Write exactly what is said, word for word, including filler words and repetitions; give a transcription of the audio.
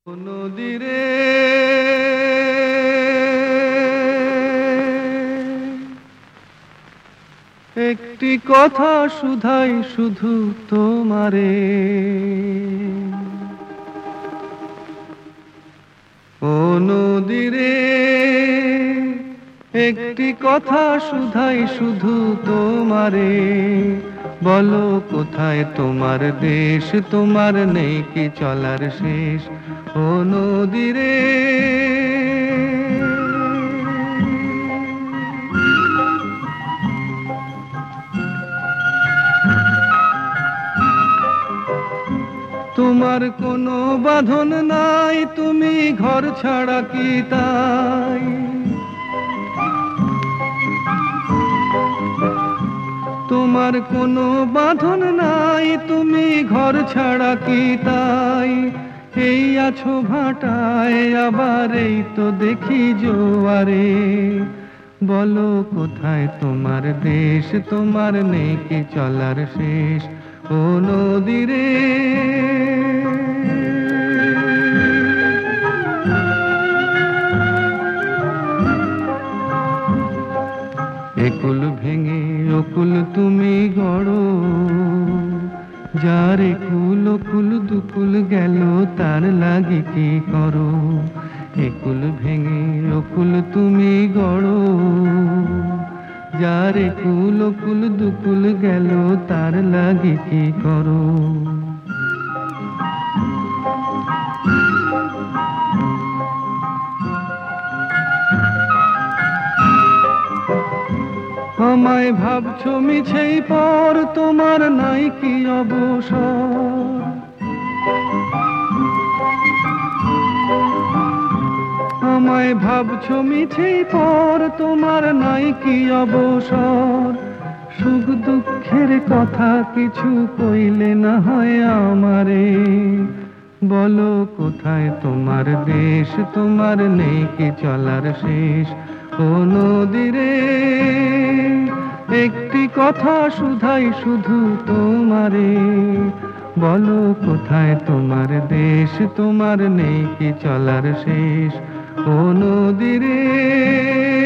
নদীরে একটি কথা শুধাই শুধু তোমারে, ও নদীরে একটি কথা শুধাই শুধু তোমারে। বলো কোথায় তোমার দেশ, তোমার নেই কি চলার শেষ, ও নদীরে। তোমার কোনো বাঁধন নাই, তুমি ঘর ছাড়া কি তাই? তোমার কোনো বাঁধন নাই, তুমি ঘর ছাড়া কি তাই? এই আছো ভাটায়, আবার এই তো দেখি জোয়ারে। বলো কোথায় তোমার দেশ, তোমার নেই কি চলার শেষ, ও নদীরে। একুল ভেঙে অকুল তুমি গড়ো, যার একুল অকুল দুকুল গেল তার লাগে কি করো। একুল ভেঙে অকুল তুমি গড়ো, যার একুল অকুল দুকুল গেল তার লাগে কি করো। আমায় ভাবছো মিছেই পর, তোমার নাই কি অবসর। আমায় ভাবছো মিছেই পর, তোমার নাই কি অবসর। সুখ দুঃখের কথা কিছু কইলে না হয় আমারে। বলো কোথায় তোমার দেশ, তোমার নেই কি চলার শেষ, ও নদীরে। একটি কথা শুধাই শুধু তোমারে, বলো কোথায় তোমার দেশ, তোমার নেই কি চলার শেষ, ও নদীরে।